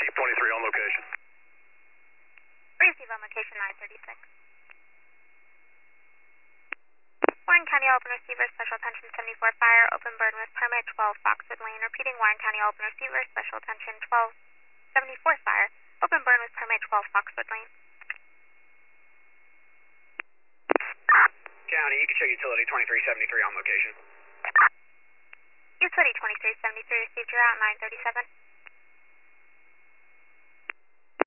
23 on location. Receive on location 936. Warren County Open Receiver, Special Attention 74 Fire, open burn with permit 12 Foxwood Lane. Repeating, Warren County Open Receiver, Special Attention 1274 Fire, open burn with permit 12 Foxwood Lane. County, you can show utility 2373 on location. Utility 2373 received, you're out 937.